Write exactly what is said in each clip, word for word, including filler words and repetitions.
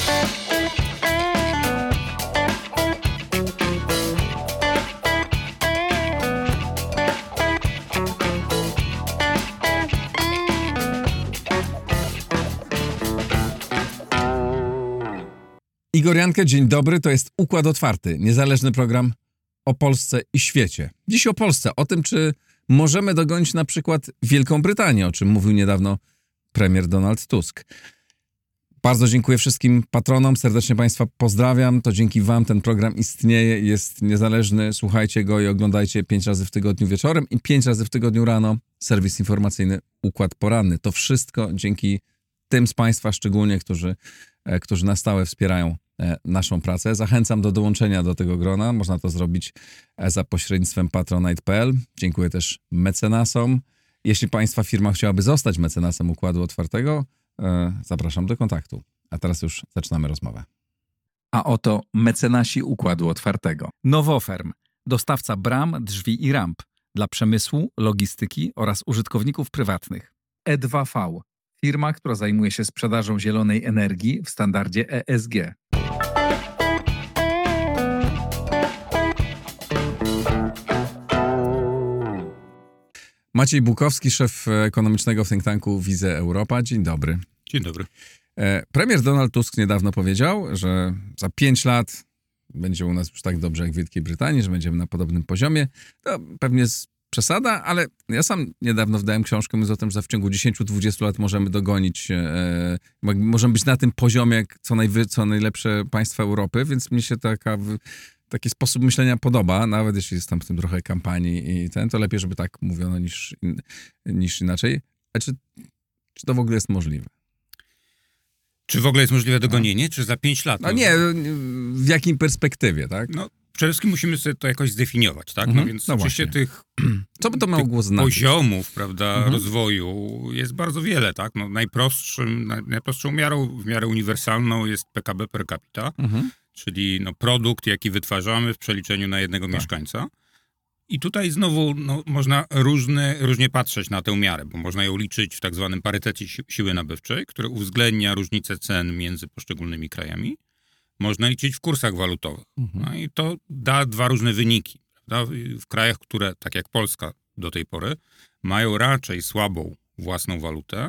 Igor Jankę, dzień dobry, to jest Układ Otwarty, niezależny program o Polsce i świecie. Dziś o Polsce, o tym, czy możemy dogonić na przykład Wielką Brytanię, o czym mówił niedawno premier Donald Tusk. Bardzo dziękuję wszystkim patronom, serdecznie Państwa pozdrawiam, to dzięki Wam ten program istnieje, jest niezależny, słuchajcie go i oglądajcie pięć razy w tygodniu wieczorem i pięć razy w tygodniu rano serwis informacyjny Układ Poranny. To wszystko dzięki tym z Państwa szczególnie, którzy, którzy na stałe wspierają naszą pracę. Zachęcam do dołączenia do tego grona. Można to zrobić za pośrednictwem patronite kropka p l. Dziękuję też mecenasom. Jeśli Państwa firma chciałaby zostać mecenasem Układu Otwartego, zapraszam do kontaktu. A teraz już zaczynamy rozmowę. A oto mecenasi Układu Otwartego. Nowoferm, dostawca bram, drzwi i ramp dla przemysłu, logistyki oraz użytkowników prywatnych. E dwa V, firma, która zajmuje się sprzedażą zielonej energii w standardzie E S G. Maciej Bukowski, szef ekonomicznego think tanku Wize Europa. Dzień dobry. Dzień dobry. Premier Donald Tusk niedawno powiedział, że za pięć lat będzie u nas już tak dobrze jak w Wielkiej Brytanii, że będziemy na podobnym poziomie. To pewnie jest przesada, ale ja sam niedawno wydałem książkę mówiąc o tym, że w ciągu dziesięć do dwudziestu lat możemy dogonić, e, możemy być na tym poziomie jak co, najwy, co najlepsze państwa Europy, więc mi się taka... Taki sposób myślenia podoba, nawet jeśli jest tam w tym trochę kampanii i ten, to lepiej, żeby tak mówiono niż, niż inaczej. A czy, czy to w ogóle jest możliwe? Czy w ogóle jest możliwe dogonienie, no. Czy za pięć lat? No nie, w jakiej perspektywie, tak? No przede wszystkim musimy sobie to jakoś zdefiniować, tak? Mhm. No więc No oczywiście tych, Co by to miało znaczyć? poziomów, prawda, mhm. rozwoju jest bardzo wiele, tak? No najprostszym, naj, najprostszą miarą, w miarę uniwersalną jest P K B per capita, mhm. czyli no, produkt, jaki wytwarzamy w przeliczeniu na jednego tak. mieszkańca. I tutaj znowu no, można różne, różnie patrzeć na tę miarę, bo można ją liczyć w tak zwanym parytecie si- siły nabywczej, który uwzględnia różnicę cen między poszczególnymi krajami. Można liczyć w kursach walutowych. Mhm. No i to da dwa różne wyniki. Prawda? W krajach, które, tak jak Polska do tej pory, mają raczej słabą własną walutę,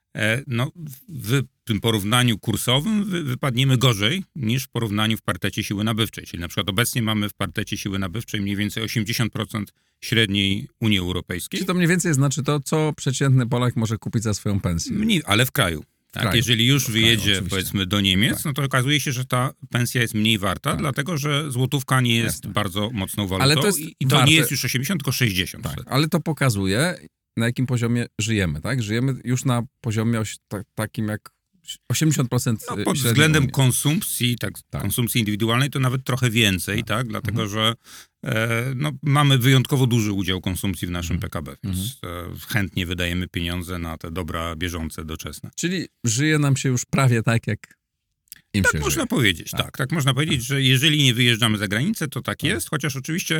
no, w tym porównaniu kursowym wy, wypadniemy gorzej niż w porównaniu w parytecie siły nabywczej. Czyli na przykład obecnie mamy w parytecie siły nabywczej mniej więcej osiemdziesiąt procent średniej Unii Europejskiej. Czy to mniej więcej znaczy to, co przeciętny Polak może kupić za swoją pensję? Mniej, ale w kraju. Tak, kraju. Jeżeli już w wyjedzie, kraju, powiedzmy, do Niemiec, tak. no to okazuje się, że ta pensja jest mniej warta, tak. dlatego że złotówka nie jest Jasne. bardzo mocną walutą ale to jest i to warte... nie jest już osiemdziesiąt, tylko sześćdziesiąt. Tak, ale to pokazuje, na jakim poziomie żyjemy, tak? Żyjemy już na poziomie oś, ta, takim jak osiemdziesiąt procent no, pod względem Unii. konsumpcji, tak, tak. konsumpcji indywidualnej to nawet trochę więcej, tak? tak? Dlatego, mhm. że e, no, mamy wyjątkowo duży udział konsumpcji w naszym mhm. P K B, więc mhm. e, chętnie wydajemy pieniądze na te dobra bieżące, doczesne. Czyli żyje nam się już prawie tak, jak im tak się można żyje. powiedzieć, tak. tak. Tak można powiedzieć, tak. że jeżeli nie wyjeżdżamy za granicę, to tak, tak. jest, chociaż oczywiście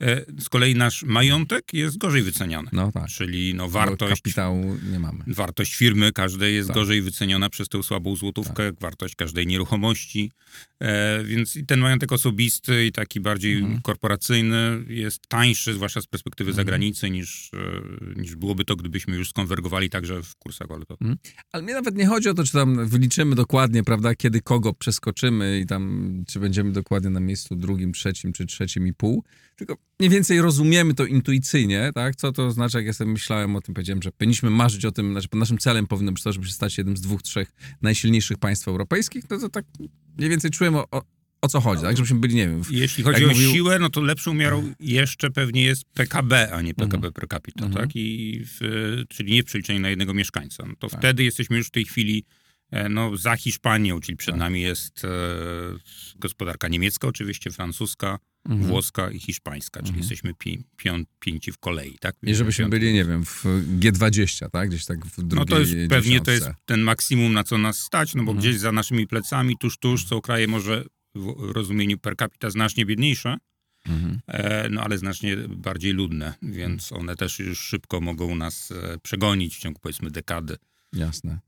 z kolei nasz majątek jest gorzej wyceniony. No tak. Czyli no wartość... kapitału nie mamy. Wartość firmy każdej jest tak. gorzej wyceniona przez tę słabą złotówkę, tak. wartość każdej nieruchomości. E, więc i ten majątek osobisty i taki bardziej mhm. korporacyjny jest tańszy, zwłaszcza z perspektywy mhm. zagranicy, niż, e, niż byłoby to, gdybyśmy już skonwergowali także w kursach walutowych. Mhm. Ale mnie nawet nie chodzi o to, czy tam wyliczymy dokładnie, prawda, kiedy kogo przeskoczymy i tam, czy będziemy dokładnie na miejscu drugim, trzecim, czy trzecim i pół, tylko mniej więcej rozumiemy to intuicyjnie, tak? Co to znaczy, jak ja sobie myślałem o tym, powiedziałem, że powinniśmy marzyć o tym, znaczy naszym celem powinno być to, żeby się stać jednym z dwóch, trzech najsilniejszych państw europejskich, no to tak mniej więcej czułem o, o, o co chodzi, tak? Żebyśmy byli, nie wiem... W, Jeśli chodzi o mówił... siłę, no to lepszą miarą jeszcze pewnie jest P K B, a nie P K B mhm. per capita, mhm. tak? I w, czyli nie w przeliczeniu na jednego mieszkańca. No to tak. wtedy jesteśmy już w tej chwili no, za Hiszpanią, czyli przed tak. nami jest e, gospodarka niemiecka, oczywiście francuska, mhm. włoska i hiszpańska, czyli mhm. jesteśmy pi, pią, pięci w kolei, tak? I żebyśmy piąty. byli, nie wiem, w G dwadzieścia, tak? Gdzieś tak w drugiej No to jest pewnie dziesiątce. To jest ten maksimum, na co nas stać, no bo mhm. gdzieś za naszymi plecami, tuż, tuż są kraje może w rozumieniu per capita znacznie biedniejsze, mhm. e, no ale znacznie bardziej ludne, więc one też już szybko mogą nas e, przegonić w ciągu, powiedzmy, dekady. Jasne.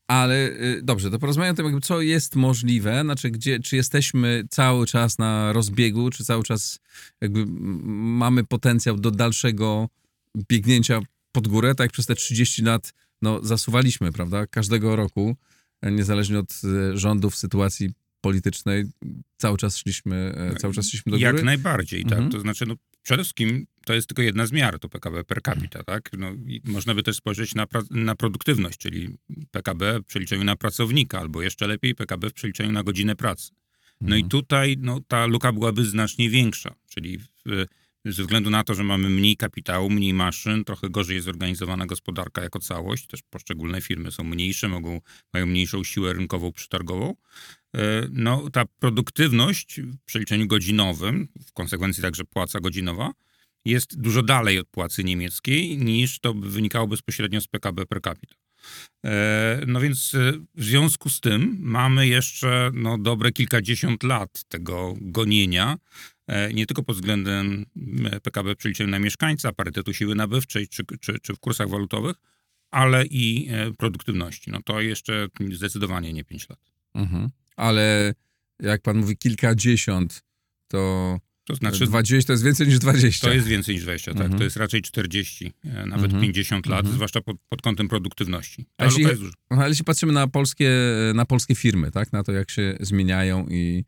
Ale y, dobrze, to porozmawiamy o tym, jakby, co jest możliwe, znaczy gdzie, czy jesteśmy cały czas na rozbiegu, czy cały czas jakby m, mamy potencjał do dalszego biegnięcia pod górę, tak jak przez te trzydzieści lat no, zasuwaliśmy, prawda, każdego roku, niezależnie od y, rządów, sytuacji politycznej, cały czas szliśmy, y, cały czas szliśmy do góry. Jak najbardziej, Mhm. tak. To znaczy, no, przede wszystkim to jest tylko jedna z miar, to P K B per capita, tak? No, i można by też spojrzeć na, pra- na produktywność, czyli P K B w przeliczeniu na pracownika, albo jeszcze lepiej P K B w przeliczeniu na godzinę pracy. No i tutaj no, ta luka byłaby znacznie większa, czyli w, ze względu na to, że mamy mniej kapitału, mniej maszyn, trochę gorzej jest zorganizowana gospodarka jako całość, też poszczególne firmy są mniejsze, mogą, mają mniejszą siłę rynkową, przetargową. No, ta produktywność w przeliczeniu godzinowym, w konsekwencji także płaca godzinowa, jest dużo dalej od płacy niemieckiej, niż to wynikało bezpośrednio z P K B per capita. No więc w związku z tym mamy jeszcze no, dobre kilkadziesiąt lat tego gonienia, nie tylko pod względem P K B w przeliczeniu na mieszkańca, parytetu siły nabywczej czy, czy, czy w kursach walutowych, ale i produktywności. No to jeszcze zdecydowanie nie pięć lat. Mhm. Ale jak pan mówi kilkadziesiąt, to, to znaczy dwadzieścia to jest więcej niż dwadzieścia. To jest więcej niż dwadzieścia, mhm. tak. To jest raczej czterdzieści, nawet mhm. pięćdziesiąt lat, mhm. zwłaszcza pod, pod kątem produktywności. A jeśli, ale jeśli patrzymy na polskie, na polskie firmy, tak, na to jak się zmieniają i,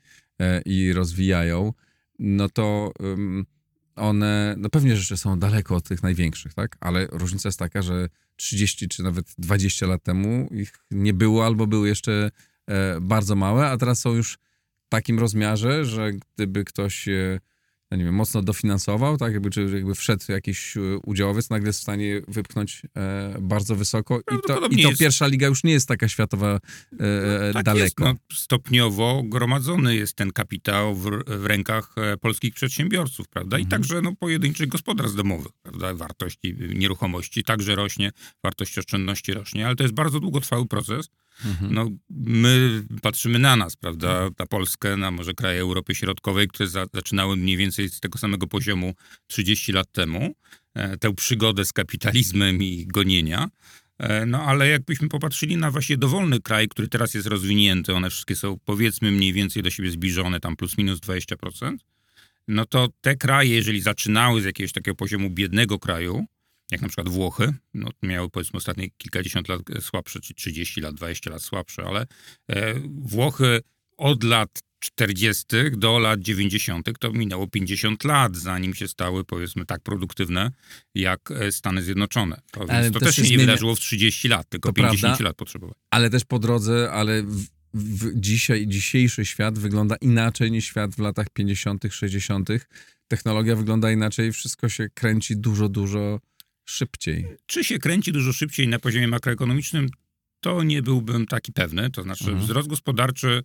i rozwijają, no to um, one, no pewnie rzeczy są daleko od tych największych, tak, ale różnica jest taka, że trzydzieści czy nawet dwadzieścia lat temu ich nie było albo były jeszcze e, bardzo małe, a teraz są już w takim rozmiarze, że gdyby ktoś e, no nie wiem, mocno dofinansował, tak, jakby, czy jakby wszedł jakiś udziałowiec, nagle jest w stanie wypchnąć e, bardzo wysoko i to, i to jest... pierwsza liga już nie jest taka światowa e, tak daleko. Jest, no, stopniowo gromadzony jest ten kapitał w, w rękach polskich przedsiębiorców, prawda, i mhm. także no, pojedynczych gospodarstw domowych, prawda, wartości nieruchomości także rośnie, wartość oszczędności rośnie, ale to jest bardzo długotrwały proces. Mhm. No, my patrzymy na nas, prawda, na Polskę, na może kraje Europy Środkowej, które za, zaczynały mniej więcej z tego samego poziomu trzydzieści lat temu, e, tę przygodę z kapitalizmem i gonienia. E, no ale jakbyśmy popatrzyli na właśnie dowolny kraj, który teraz jest rozwinięty, one wszystkie są powiedzmy mniej więcej do siebie zbliżone, tam plus minus dwadzieścia procent, no to te kraje, jeżeli zaczynały z jakiegoś takiego poziomu biednego kraju, jak na przykład Włochy, no miały powiedzmy ostatnie kilkadziesiąt lat słabsze, czy trzydzieści lat, dwadzieścia lat słabsze, ale e, Włochy od lat czterdziestych do lat dziewięćdziesiątych to minęło pięćdziesiąt lat, zanim się stały powiedzmy tak produktywne jak Stany Zjednoczone. To, więc to też się nie zmienia... wydarzyło w trzydzieści lat, tylko to pięćdziesiąt prawda, lat potrzebowało. Ale też po drodze, ale w, w dzisiaj, dzisiejszy świat wygląda inaczej niż świat w latach pięćdziesiątych, sześćdziesiątych. Technologia wygląda inaczej, wszystko się kręci dużo, dużo szybciej. Czy się kręci dużo szybciej na poziomie makroekonomicznym, to nie byłbym taki pewny. To znaczy mhm. wzrost gospodarczy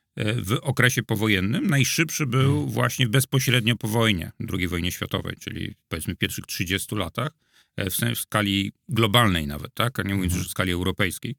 w okresie powojennym najszybszy był mhm. właśnie bezpośrednio po wojnie, drugiej wojnie światowej, czyli powiedzmy w pierwszych trzydziestu latach, w skali globalnej nawet, tak, a nie mówiąc, mhm. że w skali europejskiej.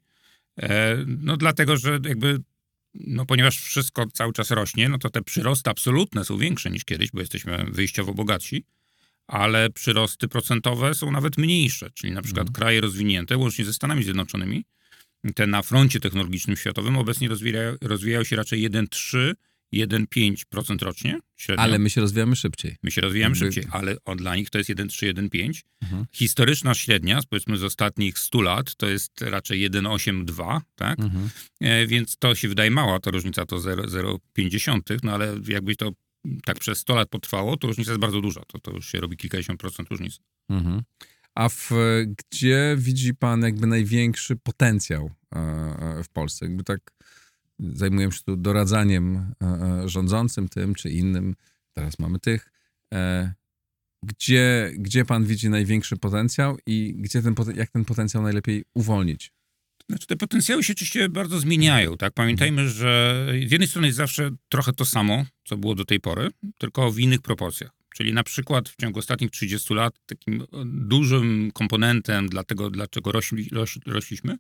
No dlatego, że jakby, no ponieważ wszystko cały czas rośnie, no to te przyrosty absolutne są większe niż kiedyś, bo jesteśmy wyjściowo bogatsi, ale przyrosty procentowe są nawet mniejsze, czyli na przykład mhm. kraje rozwinięte, łącznie ze Stanami Zjednoczonymi, te na froncie technologicznym światowym obecnie rozwijają, rozwijają się raczej jeden przecinek trzy do jeden przecinek pięć procent rocznie. Średnio. Ale my się rozwijamy szybciej. My się rozwijamy Jakby... szybciej, ale on, dla nich to jest jeden przecinek trzy do jeden przecinek pięć. Mhm. Historyczna średnia, powiedzmy z ostatnich stu lat, to jest raczej jeden przecinek osiemdziesiąt dwa, tak? Mhm. E, więc to się wydaje mała, ta różnica to zero przecinek pięćdziesiąt, no ale jakby to tak przez sto lat potrwało, to różnica jest bardzo duża. To, to już się robi kilkadziesiąt procent różnicy. Mhm. A w, gdzie widzi pan jakby największy potencjał e, w Polsce? Jakby tak zajmujemy się tu doradzaniem e, rządzącym tym czy innym. Teraz mamy tych. E, gdzie, gdzie pan widzi największy potencjał i gdzie ten, jak ten potencjał najlepiej uwolnić? Znaczy te potencjały się oczywiście bardzo zmieniają, tak? Pamiętajmy, że z jednej strony jest zawsze trochę to samo, co było do tej pory, tylko w innych proporcjach. Czyli na przykład w ciągu ostatnich trzydziestu lat takim dużym komponentem dla tego, dlaczego rośli, roś, rośliśmy,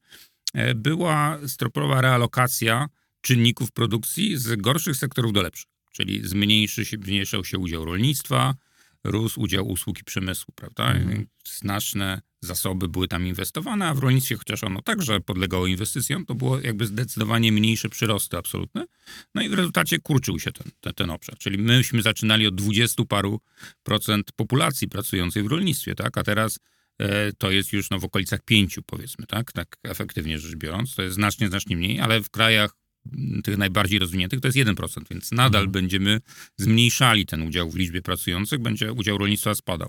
była stopniowa realokacja czynników produkcji z gorszych sektorów do lepszych. Czyli zmniejszy się, zmniejszał się udział rolnictwa, rósł udział usług i przemysłu, prawda? Mhm. Znaczne zasoby były tam inwestowane, a w rolnictwie, chociaż ono także podlegało inwestycjom, to było jakby zdecydowanie mniejsze przyrosty absolutne. No i w rezultacie kurczył się ten, ten, ten obszar. Czyli myśmy zaczynali od dwudziestu paru procent populacji pracującej w rolnictwie, tak? A teraz e, to jest już no, w okolicach pięciu, powiedzmy, tak? Tak efektywnie rzecz biorąc. To jest znacznie, znacznie mniej, ale w krajach tych najbardziej rozwiniętych to jest jeden procent, więc nadal mhm. będziemy zmniejszali ten udział w liczbie pracujących, będzie udział rolnictwa spadał.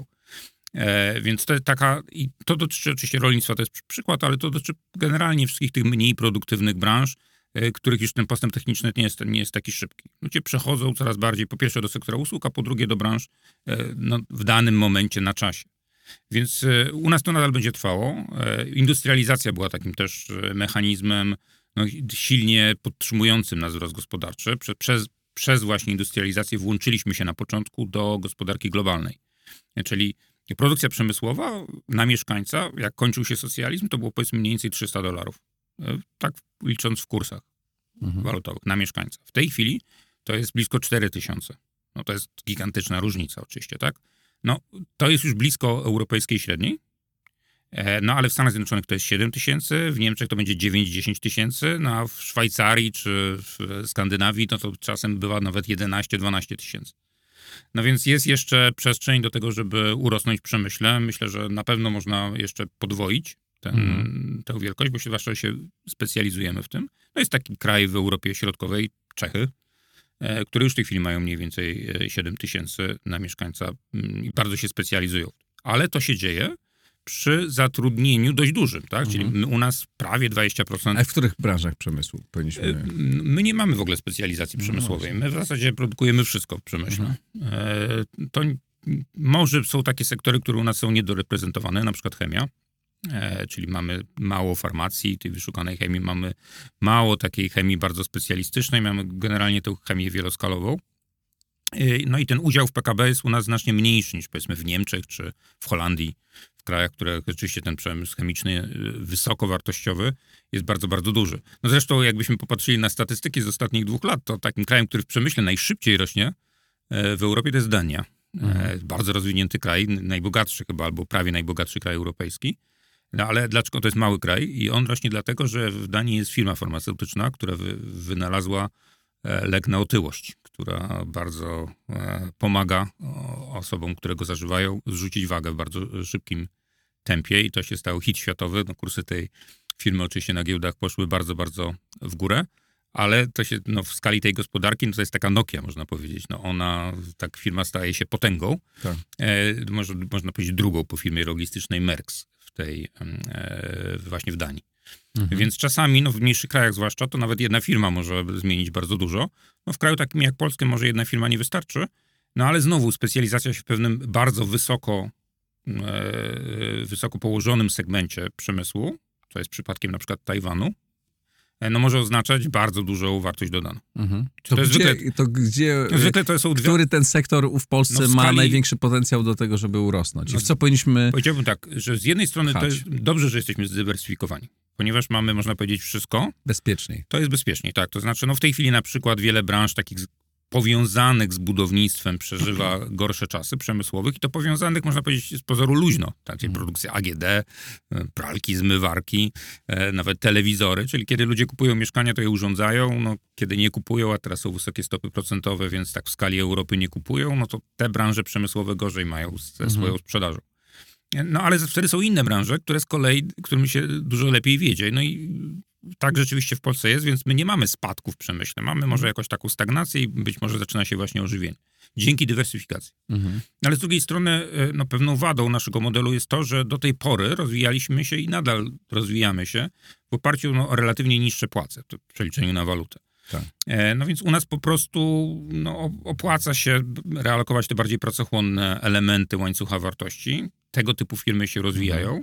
E, więc to jest taka, i to dotyczy oczywiście rolnictwa, to jest przykład, ale to dotyczy generalnie wszystkich tych mniej produktywnych branż, e, których już ten postęp techniczny nie jest, nie jest taki szybki. Ludzie przechodzą coraz bardziej po pierwsze do sektora usług, a po drugie do branż e, no, w danym momencie na czasie. Więc e, u nas to nadal będzie trwało. E, industrializacja była takim też e, mechanizmem no, silnie podtrzymującym nas wzrost gospodarczy. Prze, przez, przez właśnie industrializację włączyliśmy się na początku do gospodarki globalnej. Czyli produkcja przemysłowa na mieszkańca, jak kończył się socjalizm, to było powiedzmy mniej więcej trzysta dolarów. Tak licząc w kursach mhm. walutowych na mieszkańca. W tej chwili to jest blisko cztery tysiące. No to jest gigantyczna różnica oczywiście, tak? No to jest już blisko europejskiej średniej. No ale w Stanach Zjednoczonych to jest siedem tysięcy, w Niemczech to będzie dziewięć do dziesięciu tysięcy, no a w Szwajcarii czy w Skandynawii no to czasem bywa nawet jedenaście do dwunastu tysięcy. No więc jest jeszcze przestrzeń do tego, żeby urosnąć w przemyśle. Myślę, że na pewno można jeszcze podwoić ten, mm. tę wielkość, bo się zwłaszcza się specjalizujemy w tym. No jest taki kraj w Europie Środkowej, Czechy, e, które już w tej chwili mają mniej więcej siedem tysięcy na mieszkańca i bardzo się specjalizują. Ale to się dzieje przy zatrudnieniu dość dużym, tak? Mhm. Czyli u nas prawie dwadzieścia procent. A w których branżach przemysłu powinniśmy... My nie mamy w ogóle specjalizacji przemysłowej. My w zasadzie produkujemy wszystko w przemyśle. Mhm. To może są takie sektory, które u nas są niedoreprezentowane, na przykład chemia, czyli mamy mało farmacji, tej wyszukanej chemii, mamy mało takiej chemii bardzo specjalistycznej, mamy generalnie tę chemię wieloskalową. No i ten udział w P K B jest u nas znacznie mniejszy niż powiedzmy w Niemczech czy w Holandii, w krajach, które rzeczywiście ten przemysł chemiczny wysokowartościowy jest bardzo, bardzo duży. No zresztą jakbyśmy popatrzyli na statystyki z ostatnich dwóch lat, to takim krajem, który w przemyśle najszybciej rośnie w Europie, to jest Dania. Mhm. Bardzo rozwinięty kraj, najbogatszy chyba, albo prawie najbogatszy kraj europejski. No ale dlaczego to jest mały kraj? I on rośnie dlatego, że w Danii jest firma farmaceutyczna, która wy, wynalazła lek na otyłość, która bardzo e, pomaga o, osobom, które go zażywają, zrzucić wagę w bardzo szybkim tempie i to się stało hit światowy. No, kursy tej firmy oczywiście na giełdach poszły bardzo, bardzo w górę, ale to się no, w skali tej gospodarki, no, to jest taka Nokia, można powiedzieć. No, ona, tak firma staje się potęgą. Tak. E, może, można powiedzieć drugą po firmie logistycznej Merckx w tej, e, właśnie w Danii. Mhm. Więc czasami, no w mniejszych krajach zwłaszcza, to nawet jedna firma może zmienić bardzo dużo. No w kraju takim jak Polskę może jedna firma nie wystarczy, no ale znowu specjalizacja się w pewnym bardzo wysoko, e, wysoko położonym segmencie przemysłu, co jest przypadkiem na przykład Tajwanu, e, no może oznaczać bardzo dużą wartość dodaną. Mhm. To, to, gdzie, zwykle, to gdzie, zwykle to są dwie... który ten sektor w Polsce no w skali... ma największy potencjał do tego, żeby urosnąć? I no, w co powinniśmy Powiedziałbym tak, że z jednej strony pchać. To jest dobrze, że jesteśmy zdywersyfikowani. Ponieważ mamy, można powiedzieć, wszystko. Bezpieczniej. To jest bezpieczniej, tak. To znaczy, no w tej chwili na przykład wiele branż takich powiązanych z budownictwem przeżywa gorsze czasy przemysłowych i to powiązanych, można powiedzieć, z pozoru luźno. Tak, czyli produkcja A G D, pralki, zmywarki, nawet telewizory, czyli kiedy ludzie kupują mieszkania, to je urządzają, no kiedy nie kupują, a teraz są wysokie stopy procentowe, więc tak w skali Europy nie kupują, no to te branże przemysłowe gorzej mają ze mhm. swoją sprzedażą. No ale wtedy są inne branże, które z kolei, którym się dużo lepiej wiedzie. No i tak rzeczywiście w Polsce jest, więc my nie mamy spadków w przemyśle. Mamy może jakąś taką stagnację i być może zaczyna się właśnie ożywienie. Dzięki dywersyfikacji. Mhm. Ale z drugiej strony no, pewną wadą naszego modelu jest to, że do tej pory rozwijaliśmy się i nadal rozwijamy się w oparciu no, o relatywnie niższe płace w przeliczeniu na walutę. Tak. No więc u nas po prostu no, opłaca się realokować te bardziej pracochłonne elementy łańcucha wartości. Tego typu firmy się rozwijają.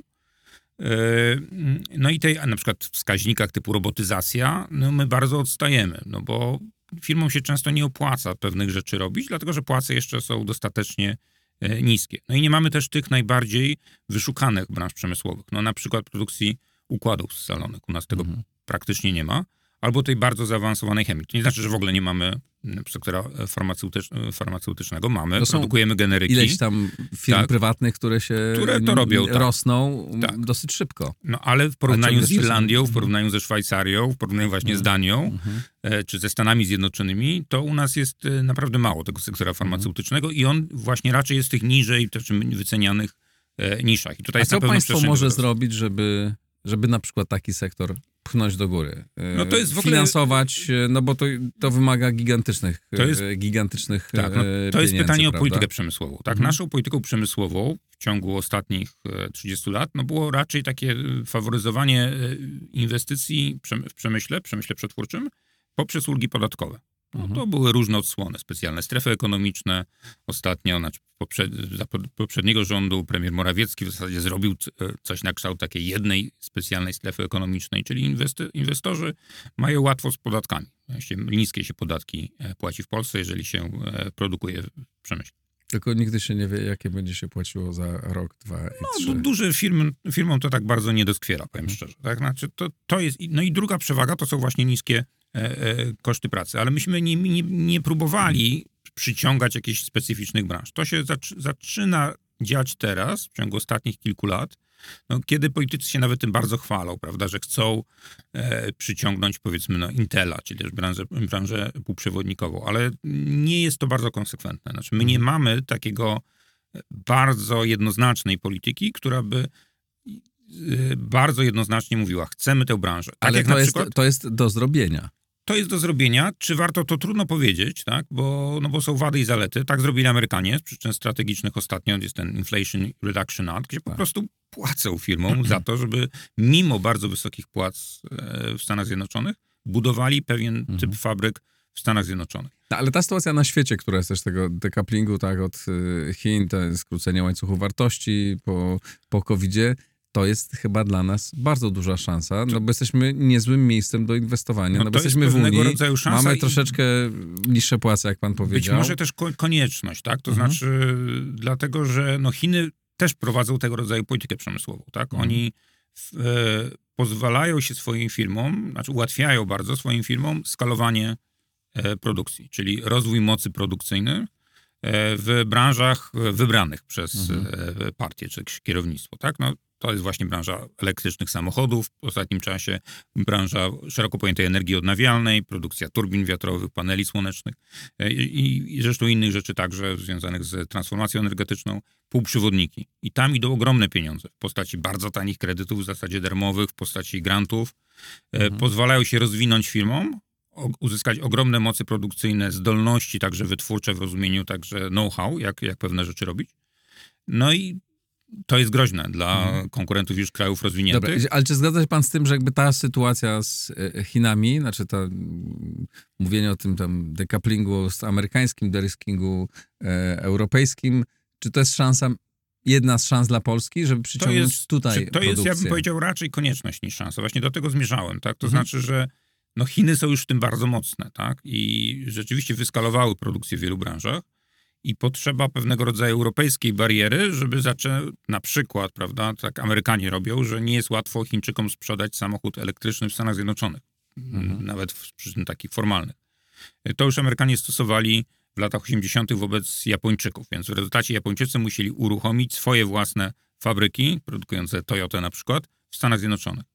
No i tej, na przykład w wskaźnikach typu robotyzacja, no my bardzo odstajemy, no bo firmom się często nie opłaca pewnych rzeczy robić, dlatego że płace jeszcze są dostatecznie niskie. No i nie mamy też tych najbardziej wyszukanych branż przemysłowych. No na przykład produkcji układów scalonych. U nas tego mhm. praktycznie nie ma. Albo tej bardzo zaawansowanej chemii. To nie znaczy, że w ogóle nie mamy sektora farmaceutycz- farmaceutycznego mamy, To są produkujemy generyki. Ileś tam firm tak, prywatnych, które się które to robią, tak. rosną tak. dosyć szybko. No ale w porównaniu z Irlandią, w mhm. porównaniu ze Szwajcarią, w porównaniu właśnie mhm. z Danią, mhm. e, czy ze Stanami Zjednoczonymi, to u nas jest e, naprawdę mało tego sektora farmaceutycznego mhm. i on właśnie raczej jest w tych niżej, też wycenianych e, niszach. I tutaj A jest co na pewno państwo może wzrostu. zrobić, żeby, żeby na przykład taki sektor pchnąć do góry? No to jest w ogóle... Finansować, no bo to, to wymaga gigantycznych, to jest, gigantycznych tak, no, to jest pytanie prawda? o politykę przemysłową. Tak? Mhm. Naszą polityką przemysłową w ciągu ostatnich trzydziestu lat no było raczej takie faworyzowanie inwestycji w przemyśle, przemyśle przetwórczym poprzez ulgi podatkowe. No, mhm. To były różne odsłony, specjalne strefy ekonomiczne. Ostatnio, znaczy poprzed, za poprzedniego rządu premier Morawiecki w zasadzie zrobił coś na kształt takiej jednej specjalnej strefy ekonomicznej, czyli inwesty, inwestorzy mają łatwo z podatkami. Niskie się podatki płaci w Polsce, jeżeli się produkuje w przemyśle. Tylko nigdy się nie wie, jakie będzie się płaciło za rok, dwa i trzy. No, duże firmy, firmom to tak bardzo nie doskwiera, powiem hmm. szczerze. Tak? Znaczy, to, to jest, no i druga przewaga to są właśnie niskie e, e, koszty pracy. Ale myśmy nie, nie, nie próbowali przyciągać jakichś specyficznych branż. To się zac- zaczyna dziać teraz, w ciągu ostatnich kilku lat, no, kiedy politycy się nawet tym bardzo chwalą, prawda, że chcą e, przyciągnąć, powiedzmy, no, Intela, czyli też branżę, branżę półprzewodnikową, ale nie jest to bardzo konsekwentne. Znaczy, my nie mamy takiego bardzo jednoznacznej polityki, która by e, bardzo jednoznacznie mówiła, chcemy tę branżę. Tak ale jak to, na jest, przykład, to jest do zrobienia. To jest do zrobienia. Czy warto, to trudno powiedzieć, tak? Bo, no bo są wady i zalety. Tak zrobili Amerykanie z przyczyn strategicznych ostatnio. Jest ten Inflation Reduction Act, gdzie po tak. prostu płacą firmom za to, żeby mimo bardzo wysokich płac w Stanach Zjednoczonych budowali pewien mhm. typ fabryk w Stanach Zjednoczonych. No, ale ta sytuacja na świecie, która jest też tego decouplingu, tak, od Chin, to skrócenie łańcuchu wartości po, po kowidzie, to jest chyba dla nas bardzo duża szansa, no bo jesteśmy niezłym miejscem do inwestowania, no, no bo jesteśmy w Unii, rodzaju szansa mamy troszeczkę niższe płace, jak pan powiedział. Być może też konieczność, tak? To mhm. znaczy dlatego, że no Chiny też prowadzą tego rodzaju politykę przemysłową, tak? Mhm. Oni w, e, pozwalają się swoim firmom, znaczy ułatwiają bardzo swoim firmom skalowanie e, produkcji, czyli rozwój mocy produkcyjnej e, w branżach wybranych przez mhm. e, partię czy kierownictwo, tak? No, to jest właśnie branża elektrycznych samochodów w ostatnim czasie, branża szeroko pojętej energii odnawialnej, produkcja turbin wiatrowych, paneli słonecznych i, i zresztą innych rzeczy także związanych z transformacją energetyczną, półprzewodniki. I tam idą ogromne pieniądze w postaci bardzo tanich kredytów, w zasadzie darmowych, w postaci grantów. Mhm. Pozwalają się rozwinąć firmom, uzyskać ogromne moce produkcyjne, zdolności także wytwórcze w rozumieniu także know-how, jak, jak pewne rzeczy robić. No i to jest groźne dla hmm. konkurentów już krajów rozwiniętych. Dobra, ale czy zgadza się pan z tym, że jakby ta sytuacja z Chinami, znaczy to mówienie o tym tam decouplingu z amerykańskim, deriskingu e, europejskim, czy to jest szansa, jedna z szans dla Polski, żeby przyciągnąć to jest, tutaj To produkcję? jest, ja bym powiedział, raczej konieczność niż szansa. Właśnie do tego zmierzałem, tak? To hmm. znaczy, że no Chiny są już w tym bardzo mocne, tak? I rzeczywiście wyskalowały produkcję w wielu branżach. I potrzeba pewnego rodzaju europejskiej bariery, żeby zacząć, na przykład, prawda, tak Amerykanie robią, że nie jest łatwo Chińczykom sprzedać samochód elektryczny w Stanach Zjednoczonych, mhm. nawet w przyczyn takich formalnych. To już Amerykanie stosowali w latach osiemdziesiątych wobec Japończyków, więc w rezultacie Japończycy musieli uruchomić swoje własne fabryki, produkujące Toyotę na przykład, w Stanach Zjednoczonych,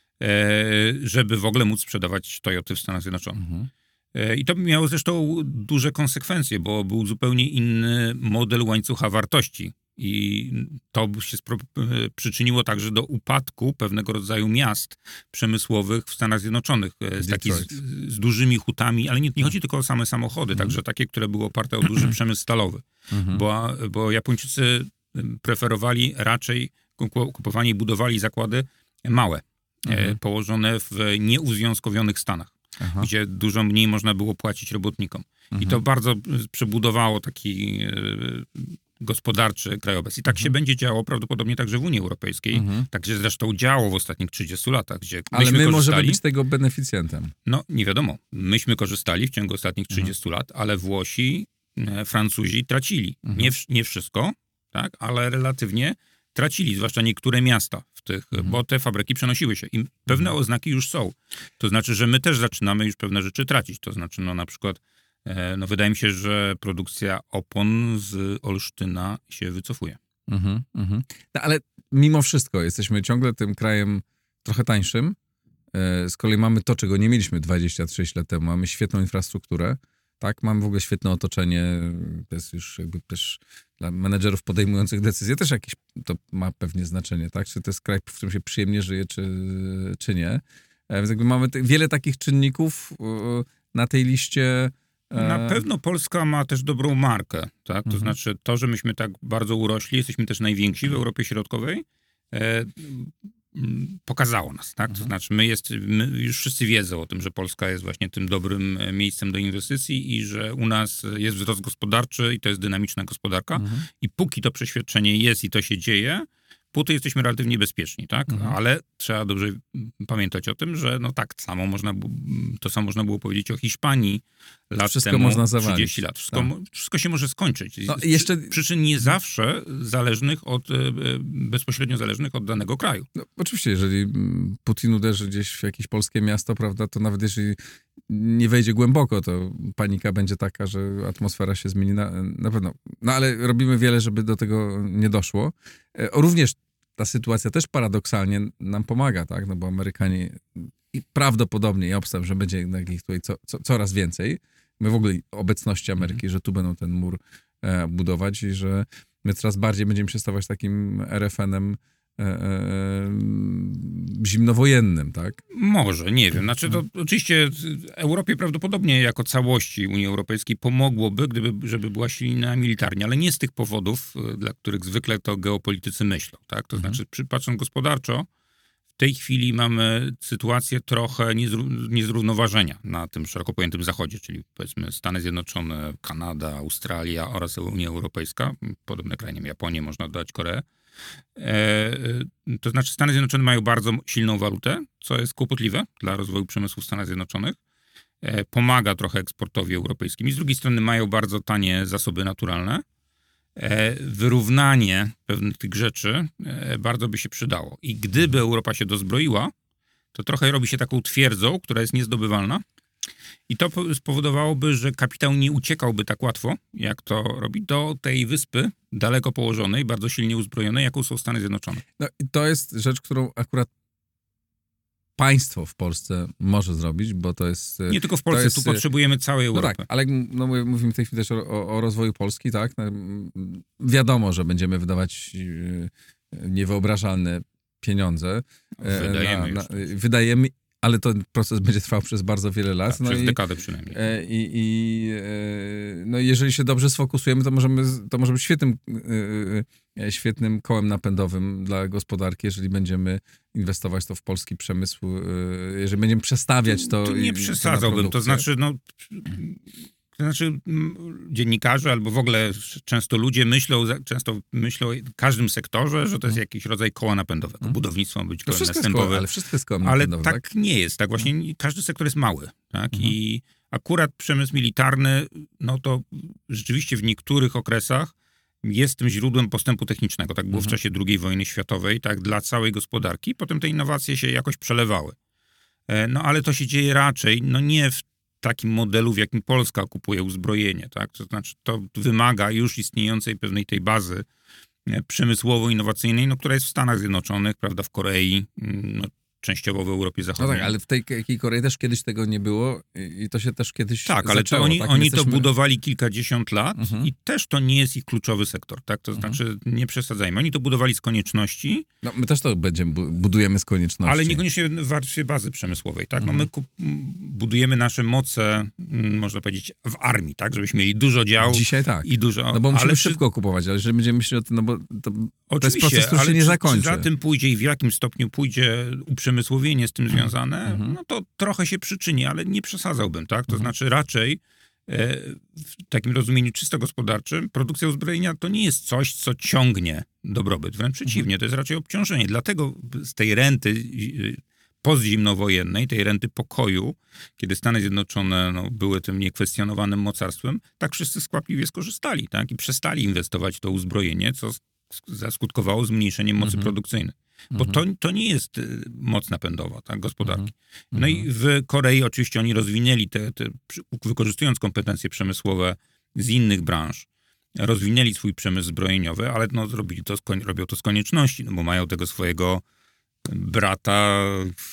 żeby w ogóle móc sprzedawać Toyoty w Stanach Zjednoczonych. Mhm. I to miało zresztą duże konsekwencje, bo był zupełnie inny model łańcucha wartości. I to się spro- przyczyniło także do upadku pewnego rodzaju miast przemysłowych w Stanach Zjednoczonych. Z, taki z, z dużymi hutami, ale nie, nie chodzi tylko o same samochody, mhm. także takie, które były oparte o duży przemysł stalowy. Mhm. Bo, bo Japończycy preferowali raczej kupowanie i budowali zakłady małe, mhm. położone w nieuzwiązkowionych Stanach. Aha. Gdzie dużo mniej można było płacić robotnikom. Mhm. I to bardzo przebudowało taki e, gospodarczy krajobraz. I tak mhm. się będzie działo prawdopodobnie także w Unii Europejskiej. Mhm. Tak się zresztą działo w ostatnich trzydziestu latach, gdzie Ale my możemy być tego beneficjentem. No, nie wiadomo. Myśmy korzystali w ciągu ostatnich trzydziestu mhm. lat, ale Włosi, e, Francuzi tracili. Mhm. Nie, nie wszystko, tak, ale relatywnie tracili, zwłaszcza niektóre miasta w tych, mhm. bo te fabryki przenosiły się i pewne mhm. oznaki już są. To znaczy, że my też zaczynamy już pewne rzeczy tracić. To znaczy, no na przykład No wydaje mi się, że produkcja opon z Olsztyna się wycofuje. Mhm, mhm. No, ale mimo wszystko jesteśmy ciągle tym krajem trochę tańszym. Z kolei mamy to, czego nie mieliśmy dwadzieścia trzydzieści lat temu. Mamy świetną infrastrukturę, tak? Mamy w ogóle świetne otoczenie. To jest już jakby też dla menedżerów podejmujących decyzje też jakieś to ma pewnie znaczenie, tak? Czy to jest kraj, w którym się przyjemnie żyje, czy, czy nie. Więc jakby mamy te, wiele takich czynników na tej liście. Na pewno Polska ma też dobrą markę, tak? To Mhm. znaczy to, że myśmy tak bardzo urośli, jesteśmy też najwięksi w Europie Środkowej, e, pokazało nas, tak? To znaczy my, jest, my już wszyscy wiedzą o tym, że Polska jest właśnie tym dobrym miejscem do inwestycji i że u nas jest wzrost gospodarczy i to jest dynamiczna gospodarka Mhm. i póki to przeświadczenie jest i to się dzieje, póty jesteśmy relatywnie bezpieczni, tak? Mhm. Ale trzeba dobrze pamiętać o tym, że no tak samo można, to samo można było powiedzieć o Hiszpanii lat Wszystko temu, można zawalić. trzydzieści lat. Wszystko, Tak. wszystko się może skończyć. No, Z jeszcze- przy, przyczyn nie zawsze zależnych od, e, bezpośrednio zależnych od danego kraju. No, oczywiście, jeżeli mm, Putin uderzy gdzieś w jakieś polskie miasto, prawda, to nawet jeżeli nie wejdzie głęboko, to panika będzie taka, że atmosfera się zmieni na, na pewno. No ale robimy wiele, żeby do tego nie doszło. E, również ta sytuacja też paradoksalnie nam pomaga, tak, no bo Amerykanie i prawdopodobnie, ja obstawiam, że będzie jednak ich tutaj co, co, coraz więcej. My w ogóle obecności Ameryki, że tu będą ten mur e, budować i że my coraz bardziej będziemy się stawać takim er ef enem e, e, zimnowojennym, tak? Może, nie wiem. Znaczy to oczywiście Europie prawdopodobnie jako całości Unii Europejskiej pomogłoby, gdyby, żeby była silna militarnie, ale nie z tych powodów, dla których zwykle to geopolitycy myślą, tak? To Mhm. znaczy, przy- patrząc gospodarczo, w tej chwili mamy sytuację trochę niezró- niezrównoważenia na tym szeroko pojętym zachodzie, czyli powiedzmy Stany Zjednoczone, Kanada, Australia oraz Unia Europejska, podobne kraje, nie wiem, Japonię, można dodać Koreę. E, to znaczy Stany Zjednoczone mają bardzo silną walutę, co jest kłopotliwe dla rozwoju przemysłu w Stanach Zjednoczonych. E, pomaga trochę eksportowi europejskim i z drugiej strony mają bardzo tanie zasoby naturalne. E, wyrównanie pewnych tych rzeczy e, bardzo by się przydało. I gdyby Europa się dozbroiła, to trochę robi się taką twierdzą, która jest niezdobywalna. I to po- spowodowałoby, że kapitał nie uciekałby tak łatwo, jak to robi, do tej wyspy daleko położonej, bardzo silnie uzbrojonej, jaką są Stany Zjednoczone. No i to jest rzecz, którą akurat państwo w Polsce może zrobić, bo to jest... Nie tylko w Polsce, jest, tu potrzebujemy całej No Europy. tak, ale no, my mówimy w tej chwili też o, o, o rozwoju Polski, tak? No, mm, wiadomo, że będziemy wydawać e, niewyobrażalne pieniądze. e, Wydajemy na, już. na, wydajemy, ale ten proces będzie trwał przez bardzo wiele lat. Tak, no przez i, dekadę przynajmniej. e, i, i, e, no i jeżeli się dobrze sfokusujemy, to możemy, to może być świetnym, e, e, świetnym kołem napędowym dla gospodarki, jeżeli będziemy inwestować to w polski przemysł, e, jeżeli będziemy przestawiać to. Tu i- nie to na przesadzałbym, to produkcję. znaczy, no, to znaczy m, dziennikarze albo w ogóle często ludzie myślą, za- często myślą w każdym sektorze, że to jest jakiś rodzaj koła napędowego. Mhm. Budownictwo ma być To kołem wszystko jest koło, następowym. ale wszystko jest kołem Ale napędowym, tak, tak? nie jest. Tak właśnie nie- każdy sektor jest mały. Tak? Mhm. I akurat przemysł militarny, no to rzeczywiście w niektórych okresach jest tym źródłem postępu technicznego. Tak było Mhm. w czasie drugiej wojny światowej, tak dla całej gospodarki. Potem te innowacje się jakoś przelewały. E, No ale to się dzieje raczej, no nie w takim modelu, w jakim Polska kupuje uzbrojenie. Tak? To znaczy to wymaga już istniejącej pewnej tej bazy e, przemysłowo-innowacyjnej, no, która jest w Stanach Zjednoczonych, prawda, w Korei, mm, no, częściowo w Europie No Zachodniej. tak, ale w tej jakiej Korei też kiedyś tego nie było i i to się też kiedyś Tak, ale zaczęło, to oni, tak? My oni jesteśmy... to budowali kilkadziesiąt lat Mhm. i też to nie jest ich kluczowy sektor, tak? To Mhm. znaczy, nie przesadzajmy. Oni to budowali z konieczności, No, my też to będziemy, bu- budujemy z konieczności. ale niekoniecznie w warstwie bazy przemysłowej, tak? No Mhm. my kup, m, budujemy nasze moce, m, można powiedzieć, w armii, tak? Żebyśmy mieli dużo dział Dzisiaj tak. i dużo... No bo musimy ale przy- szybko kupować, ale jeżeli będziemy myśleć o tym, no bo to, to jest Oczywiście, proces, który ale się nie czy, zakończy. Czy za tym pójdzie i w jakim stopniu pójdzie uprzemysłowienie z tym związane, Mhm. no to trochę się przyczyni, ale nie przesadzałbym, tak? To Mhm. znaczy raczej e, w takim rozumieniu czysto gospodarczym produkcja uzbrojenia to nie jest coś, co ciągnie dobrobyt. Wręcz przeciwnie, to jest raczej obciążenie. Dlatego z tej renty y, postzimnowojennej, tej renty pokoju, kiedy Stany Zjednoczone no, były tym niekwestionowanym mocarstwem, tak wszyscy skłapliwie skorzystali, tak? I przestali inwestować w to uzbrojenie, co sk- zaskutkowało zmniejszeniem mocy Mhm. produkcyjnej. bo to, to nie jest moc napędowa, tak, gospodarki. No i w Korei oczywiście oni rozwinęli te, te, wykorzystując kompetencje przemysłowe z innych branż, rozwinęli swój przemysł zbrojeniowy, ale no, zrobili to, robią to z konieczności, no bo mają tego swojego brata,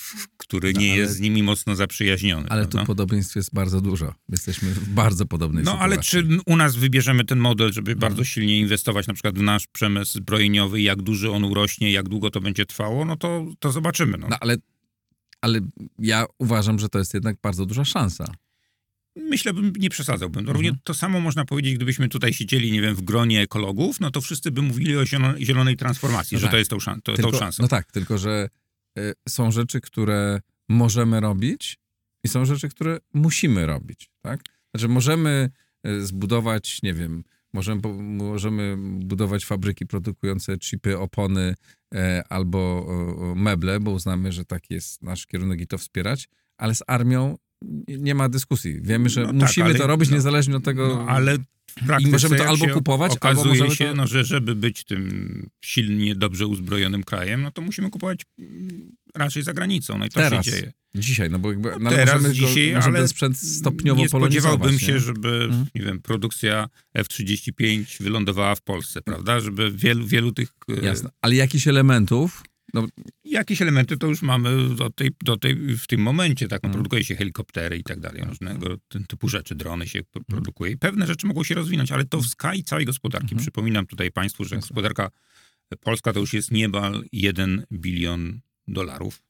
który no, nie ale, jest z nimi mocno zaprzyjaźniony. Ale prawda? tu podobieństw jest bardzo dużo. Jesteśmy w bardzo podobnej no, sytuacji. No ale czy u nas wybierzemy ten model, żeby hmm. bardzo silnie inwestować na przykład w nasz przemysł zbrojeniowy, jak duży on urośnie, jak długo to będzie trwało, no to, to zobaczymy. No, no ale, ale ja uważam, że to jest jednak bardzo duża szansa. Myślę, bym nie przesadzałbym. No, równie to samo można powiedzieć, gdybyśmy tutaj siedzieli, nie wiem, w gronie ekologów, no to wszyscy by mówili o zielonej, zielonej transformacji, no że tak. to jest tą, szan- to, tylko, tą szansą. No tak, tylko że y, są rzeczy, które możemy robić i są rzeczy, które musimy robić, tak? Znaczy możemy y, zbudować, nie wiem, możemy, możemy budować fabryki produkujące chipy, opony y, albo y, meble, bo uznamy, że taki jest nasz kierunek i to wspierać, ale z armią nie ma dyskusji. Wiemy, że no musimy tak, ale, to robić no, niezależnie od tego. No, ale i możemy to albo kupować, albo możemy się, to... no, że żeby być tym silnie, dobrze uzbrojonym krajem, no to musimy kupować raczej za granicą. No i to teraz, się dzieje. Dzisiaj, no bo jakby, no teraz, możemy dzisiaj, go, ale ten sprzęt stopniowo nie spodziewałbym nie? się, żeby, hmm? nie wiem, produkcja F trzydzieści pięć wylądowała w Polsce, prawda? Żeby wielu, wielu tych... Jasne, ale jakichś elementów... No, jakieś elementy to już mamy do tej, do tej, w tym momencie, tak, no, produkuje się helikoptery i tak dalej, różnego typu rzeczy, drony się produkuje i pewne rzeczy mogą się rozwinąć, ale to w skali całej gospodarki. Mhm. Przypominam tutaj państwu, że gospodarka polska to już jest niemal jeden bilion dolarów.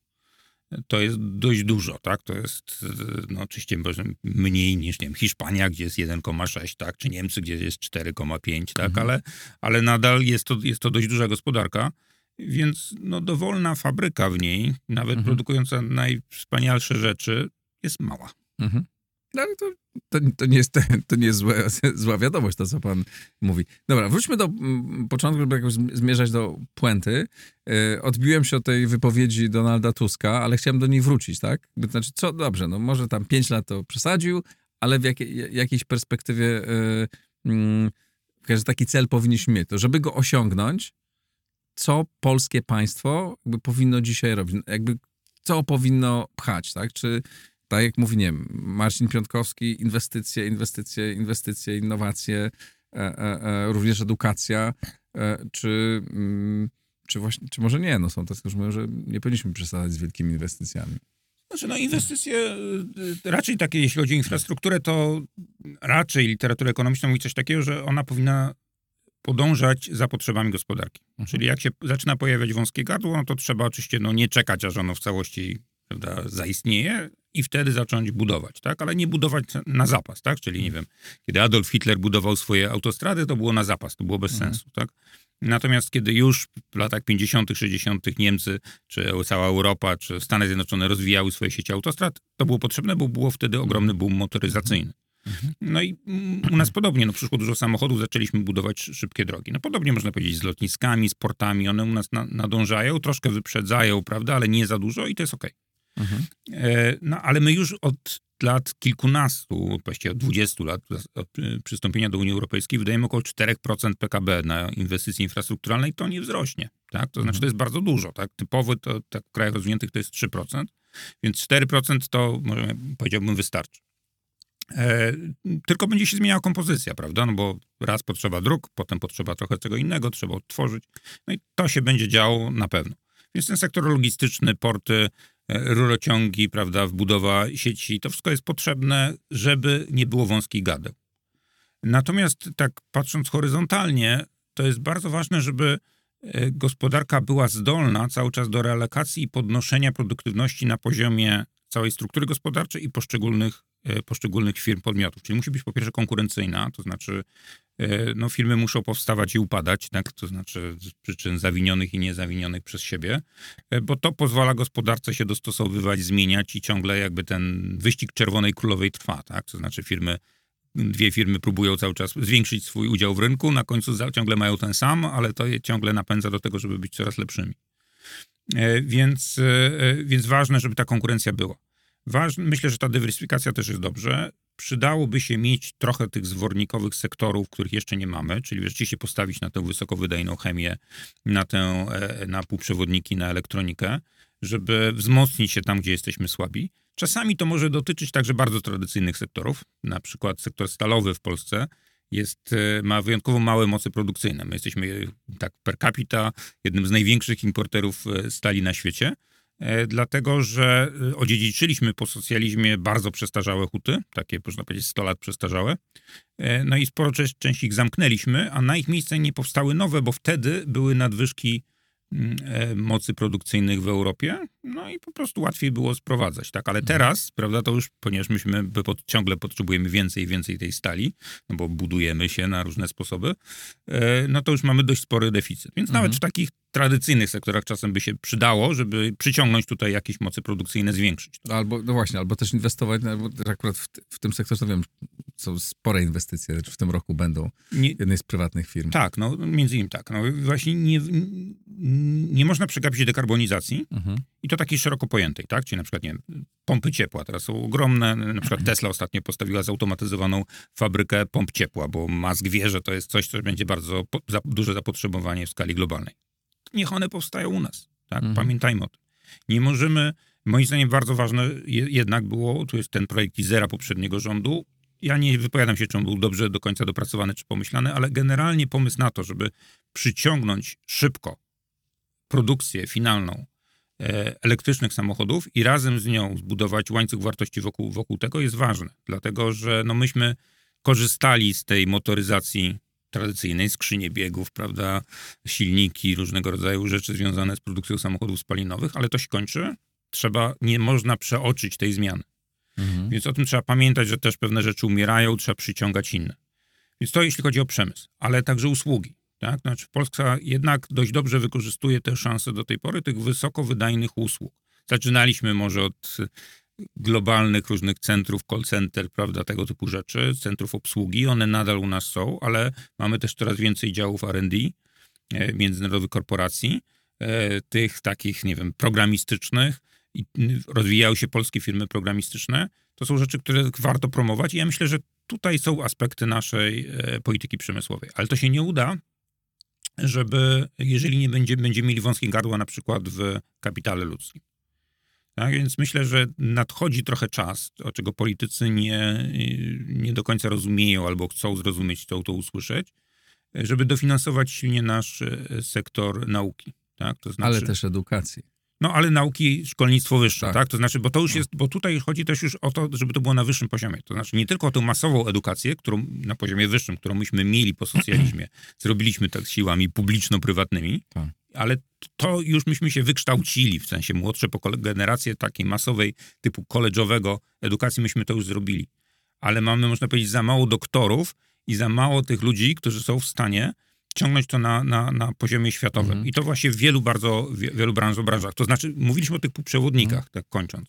To jest dość dużo, tak, to jest, no oczywiście może mniej niż, nie wiem, Hiszpania, gdzie jest jeden przecinek sześć, tak, czy Niemcy, gdzie jest cztery przecinek pięć, tak, mhm. ale, ale nadal jest to, jest to dość duża gospodarka. Więc no, dowolna fabryka w niej, nawet mhm. produkująca najwspanialsze rzeczy, jest mała. Mhm. No, ale to, to, to nie jest, to nie jest zła, zła wiadomość, to co pan mówi. Dobra, wróćmy do m, początku, żeby jakoś zmierzać do puenty. Yy, odbiłem się od tej wypowiedzi Donalda Tuska, ale chciałem do niej wrócić, tak? Znaczy, co, dobrze, no może tam pięć lat to przesadził, ale w jakiej, jakiejś perspektywie yy, yy, taki cel powinniśmy mieć. To żeby go osiągnąć, co polskie państwo jakby powinno dzisiaj robić, jakby co powinno pchać, tak? Czy tak jak mówi, nie wiem, Marcin Piątkowski, inwestycje, inwestycje, inwestycje, innowacje, e, e, e, również edukacja, e, czy, mm, czy właśnie, czy może nie, no są tacy, którzy mówią, że nie powinniśmy przesadzać z wielkimi inwestycjami. Znaczy, no inwestycje raczej takie, jeśli chodzi o infrastrukturę, to raczej literatura ekonomiczna mówi coś takiego, że ona powinna podążać za potrzebami gospodarki. Mhm. Czyli jak się zaczyna pojawiać wąskie gardło, no to trzeba oczywiście no, nie czekać, aż ono w całości, prawda, zaistnieje i wtedy zacząć budować, tak? Ale nie budować na zapas, tak? Czyli nie wiem, kiedy Adolf Hitler budował swoje autostrady, to było na zapas, to było bez mhm. sensu, tak? Natomiast kiedy już w latach pięćdziesiątych, sześćdziesiątych Niemcy, czy cała Europa, czy Stany Zjednoczone rozwijały swoje sieci autostrad, to było potrzebne, bo było wtedy ogromny boom motoryzacyjny. No i u nas podobnie, no przyszło dużo samochodów, zaczęliśmy budować szybkie drogi. No podobnie można powiedzieć z lotniskami, z portami, one u nas na, nadążają, troszkę wyprzedzają, prawda, ale nie za dużo i to jest okej. Mhm. E, no ale my już od lat kilkunastu, właściwie od dwudziestu lat od przystąpienia do Unii Europejskiej wydajemy około cztery procent P K B na inwestycje infrastrukturalne i to nie wzrośnie, tak? To znaczy mhm. to jest bardzo dużo, tak? Typowo to tak w krajach rozwiniętych to jest trzy procent, więc cztery procent to, może powiedziałbym, wystarczy. E, tylko będzie się zmieniała kompozycja, prawda? No bo raz potrzeba dróg, potem potrzeba trochę czego innego, trzeba odtworzyć. No i to się będzie działo na pewno. Więc ten sektor logistyczny, porty, e, rurociągi, prawda, wbudowa sieci, to wszystko jest potrzebne, żeby nie było wąskich gadeł. Natomiast tak patrząc horyzontalnie, to jest bardzo ważne, żeby e, gospodarka była zdolna cały czas do realokacji i podnoszenia produktywności na poziomie całej struktury gospodarczej i poszczególnych poszczególnych firm, podmiotów. Czyli musi być po pierwsze konkurencyjna, to znaczy no, firmy muszą powstawać i upadać, tak? To znaczy z przyczyn zawinionych i niezawinionych przez siebie, bo to pozwala gospodarce się dostosowywać, zmieniać i ciągle jakby ten wyścig czerwonej królowej trwa, tak? To znaczy firmy, dwie firmy próbują cały czas zwiększyć swój udział w rynku, na końcu ciągle mają ten sam, ale to je ciągle napędza do tego, żeby być coraz lepszymi. Więc, więc ważne, żeby ta konkurencja była. Ważne, myślę, że ta dywersyfikacja też jest dobrze. Przydałoby się mieć trochę tych zwornikowych sektorów, których jeszcze nie mamy, czyli rzeczywiście postawić na tę wysokowydajną chemię, na, tę, na półprzewodniki, na elektronikę, żeby wzmocnić się tam, gdzie jesteśmy słabi. Czasami to może dotyczyć także bardzo tradycyjnych sektorów, na przykład sektor stalowy w Polsce jest, ma wyjątkowo małe moce produkcyjne. My jesteśmy tak per capita jednym z największych importerów stali na świecie, dlatego że odziedziczyliśmy po socjalizmie bardzo przestarzałe huty, takie można powiedzieć sto lat przestarzałe, no i sporo części ich zamknęliśmy, a na ich miejsce nie powstały nowe, bo wtedy były nadwyżki mocy produkcyjnych w Europie, no i po prostu łatwiej było sprowadzać, tak, ale teraz, prawda, to już, ponieważ myśmy pod, ciągle potrzebujemy więcej i więcej tej stali, no bo budujemy się na różne sposoby, no to już mamy dość spory deficyt, więc mhm. nawet w takich tradycyjnych sektorach czasem by się przydało, żeby przyciągnąć tutaj jakieś mocy produkcyjne, zwiększyć. Albo, no właśnie, albo też inwestować, no, bo akurat w, w tym sektorze, wiem, są spore inwestycje, w tym roku będą nie, jednej z prywatnych firm. Tak, no między innymi tak. No właśnie nie, nie można przegapić dekarbonizacji mhm. i to takiej szeroko pojętej, tak? Czyli na przykład, nie wiem, pompy ciepła teraz są ogromne, na przykład Tesla ostatnio postawiła zautomatyzowaną fabrykę pomp ciepła, bo Musk wie, że to jest coś, co będzie bardzo po, za, duże zapotrzebowanie w skali globalnej. Niech one powstają u nas, tak? Mhm. Pamiętajmy o tym. Nie możemy, moim zdaniem bardzo ważne jednak było, tu jest ten projekt Izera poprzedniego rządu. Ja nie wypowiadam się, czy on był dobrze do końca dopracowany, czy pomyślany, ale generalnie pomysł na to, żeby przyciągnąć szybko produkcję finalną e, elektrycznych samochodów i razem z nią zbudować łańcuch wartości wokół, wokół tego jest ważny. Dlatego, że no myśmy korzystali z tej motoryzacji tradycyjnej, skrzynie biegów, prawda, silniki, różnego rodzaju rzeczy związane z produkcją samochodów spalinowych, ale to się kończy. Trzeba, nie można przeoczyć tej zmiany. Mhm. Więc o tym trzeba pamiętać, że też pewne rzeczy umierają, trzeba przyciągać inne. Więc to jeśli chodzi o przemysł, ale także usługi. Tak? Znaczy Polska jednak dość dobrze wykorzystuje te szanse do tej pory tych wysokowydajnych usług. Zaczynaliśmy może od globalnych różnych centrów, call center, prawda, tego typu rzeczy, centrów obsługi. One nadal u nas są, ale mamy też coraz więcej działów R and D, e, międzynarodowych korporacji, e, tych takich, nie wiem, programistycznych. I rozwijały się polskie firmy programistyczne. To są rzeczy, które warto promować i ja myślę, że tutaj są aspekty naszej e, polityki przemysłowej. Ale to się nie uda, żeby, jeżeli nie będzie, będziemy mieli wąskie gardła na przykład w kapitale ludzkim. Tak? Więc myślę, że nadchodzi trochę czas, o czego politycy nie, nie do końca rozumieją albo chcą zrozumieć, chcą to usłyszeć, żeby dofinansować silnie nasz sektor nauki. Tak? To znaczy, ale też edukacji. No, ale nauki, szkolnictwo wyższe, tak. tak? To znaczy, bo to już jest, bo tutaj chodzi też już o to, żeby to było na wyższym poziomie. To znaczy nie tylko o tę masową edukację, którą na poziomie wyższym, którą myśmy mieli po socjalizmie, zrobiliśmy tak siłami publiczno-prywatnymi, tak. ale to już myśmy się wykształcili, w sensie młodsze pokole- generacje takiej masowej typu college'owego edukacji, myśmy to już zrobili. Ale mamy, można powiedzieć, za mało doktorów i za mało tych ludzi, którzy są w stanie ciągnąć to na, na, na poziomie światowym. Mhm. I to właśnie w wielu bardzo, w wielu branż, branżach. To znaczy, mówiliśmy o tych półprzewodnikach, mhm. tak kończąc.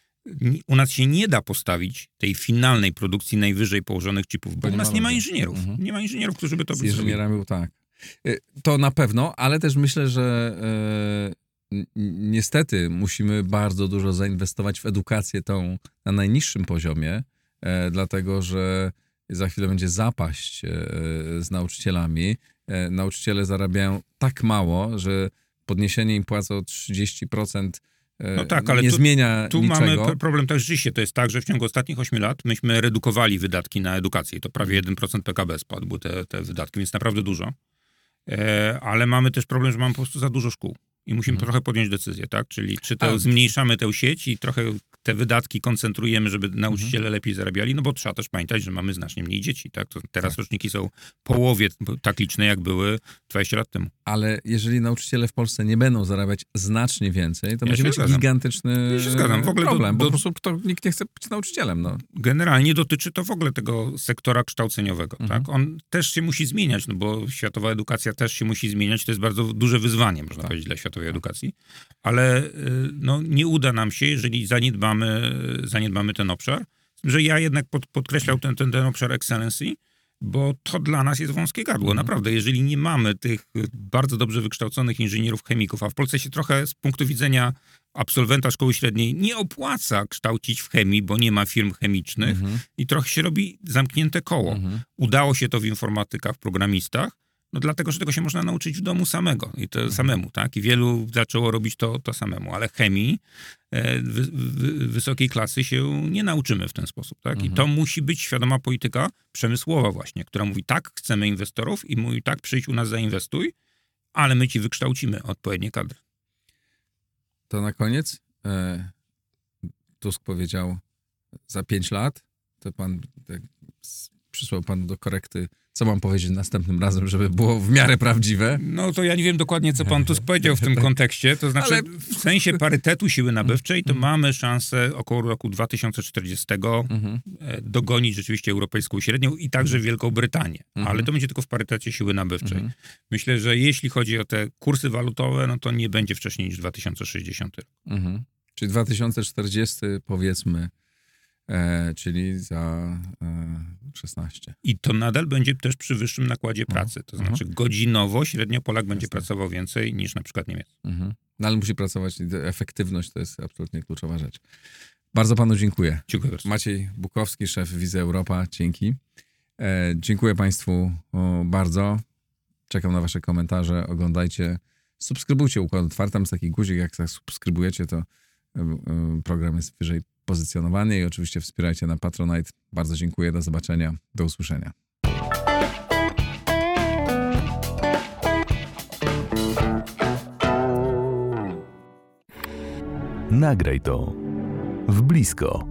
U nas się nie da postawić tej finalnej produkcji najwyżej położonych chipów, bo, bo u nas nie ma inżynierów. Mhm. Nie ma inżynierów, którzy by to z inżynierami, tak. To na pewno, ale też myślę, że e, niestety musimy bardzo dużo zainwestować w edukację tą na najniższym poziomie, e, dlatego, że za chwilę będzie zapaść e, z nauczycielami. E, nauczyciele zarabiają tak mało, że podniesienie im płacy o trzydzieści procent e, no tak, ale nie tu, zmienia tu niczego. Tu mamy problem też rzeczywiście, to jest tak, że w ciągu ostatnich ośmiu lat myśmy redukowali wydatki na edukację i to prawie jeden procent P K B spadły te, te wydatki, więc naprawdę dużo. E, ale mamy też problem, że mamy po prostu za dużo szkół. I musimy hmm. trochę podjąć decyzję, tak? Czyli czy to zmniejszamy tę sieć i trochę te wydatki koncentrujemy, żeby nauczyciele hmm. lepiej zarabiali, no bo trzeba też pamiętać, że mamy znacznie mniej dzieci, tak? To teraz tak. roczniki są połowie tak liczne, jak były dwadzieścia lat temu. Ale jeżeli nauczyciele w Polsce nie będą zarabiać znacznie więcej, to ja będzie być zgadzam. gigantyczny ja się zgadzam. W ogóle problem, do, do... bo po prostu to nikt nie chce być nauczycielem. No. Generalnie dotyczy to w ogóle tego sektora kształceniowego, hmm. tak? On też się musi zmieniać, no bo światowa edukacja też się musi zmieniać. To jest bardzo duże wyzwanie, można tak. powiedzieć, dla światowej edukacji. Ale no, nie uda nam się, jeżeli zaniedbamy, zaniedbamy ten obszar. Że ja jednak pod, podkreślał ten, ten, ten obszar excellency, bo to dla nas jest wąskie gardło. Naprawdę, jeżeli nie mamy tych bardzo dobrze wykształconych inżynierów chemików, a w Polsce się trochę z punktu widzenia absolwenta szkoły średniej nie opłaca kształcić w chemii, bo nie ma firm chemicznych mhm. i trochę się robi zamknięte koło. Mhm. Udało się to w informatykach, w programistach, no dlatego, że tego się można nauczyć w domu samego i to mhm. samemu, tak? I wielu zaczęło robić to, to samemu, ale chemii e, wy, wy, wysokiej klasy się nie nauczymy w ten sposób, tak? Mhm. I to musi być świadoma polityka przemysłowa właśnie, która mówi tak, chcemy inwestorów i mówi tak, przyjdź u nas, zainwestuj, ale my ci wykształcimy odpowiednie kadry. To na koniec e, Tusk powiedział za pięć lat, to pan tak, przysłał pan do korekty, co mam powiedzieć następnym razem, żeby było w miarę prawdziwe. No to ja nie wiem dokładnie, co pan Tusk powiedział w tym kontekście. To znaczy, ale... w sensie parytetu siły nabywczej, to mamy szansę około roku dwa tysiące czterdziestego mhm. dogonić rzeczywiście europejską średnią i także Wielką Brytanię. Mhm. Ale to będzie tylko w parytecie siły nabywczej. Mhm. Myślę, że jeśli chodzi o te kursy walutowe, no to nie będzie wcześniej niż dwa tysiące sześćdziesiąty. Mhm. Czyli dwa tysiące czterdziesty powiedzmy, E, czyli za e, szesnaście. I to nadal będzie też przy wyższym nakładzie pracy. To znaczy uh-huh. godzinowo średnio Polak będzie Jasne. pracował więcej niż na przykład Niemiec. Uh-huh. No ale musi pracować. Efektywność to jest absolutnie kluczowa rzecz. Bardzo panu dziękuję. Dziękuję bardzo. Maciej Bukowski, szef Wizy Europa. Dzięki. E, dziękuję państwu o, bardzo. Czekam na wasze komentarze. Oglądajcie. Subskrybujcie Układ Otwarty. Tam jest taki guzik. Jak subskrybujecie, to e, e, program jest wyżej pozycjonowanie i oczywiście wspierajcie na Patronite. Bardzo dziękuję, do zobaczenia, do usłyszenia. Nagraj to w blisko.